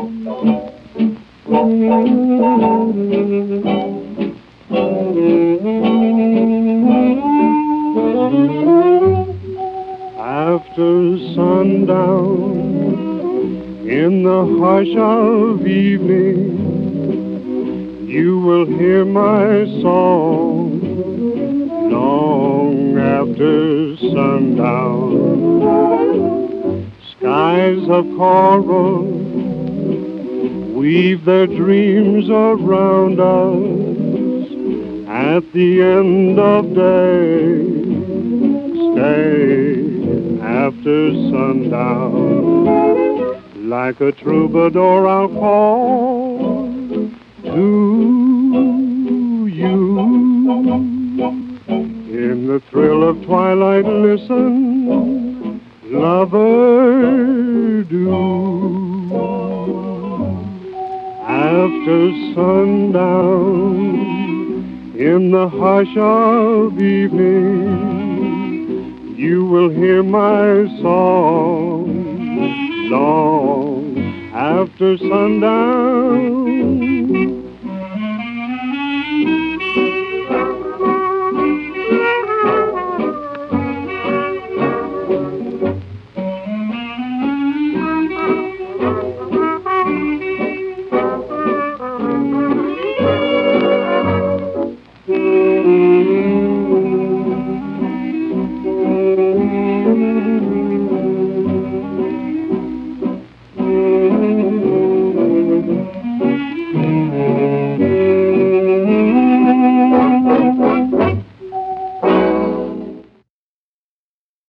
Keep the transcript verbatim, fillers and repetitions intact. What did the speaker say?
After sundown, in the hush of evening, you will hear my song. Long after sundown, skies of coral weave their dreams around us. At the end of day, stay after sundown. Like a troubadour I'll call to you. In the thrill of twilight listen, lover, do. After sundown, in the hush of evening, you will hear my song. Long after sundown,